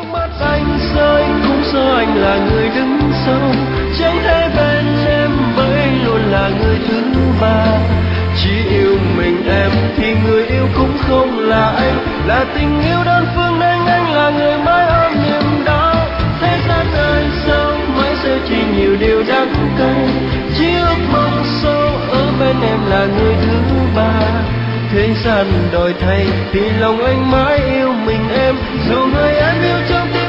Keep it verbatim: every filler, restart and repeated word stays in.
mắt anh rơi cũng do anh là người đứng sau, chẳng thể bên em bởi luôn là người thứ ba. Chỉ yêu mình em thì người yêu cũng không là anh, là tình yêu đơn phương nên anh là người mãi ôm niềm đau. Thế gian ơi sao mãi sẽ chỉ nhiều điều đắng cay, chỉ ước mong sâu ở bên em là người thứ ba. Thế gian đổi thay vì lòng anh mãi yêu mình em, dù người em yêu trong tim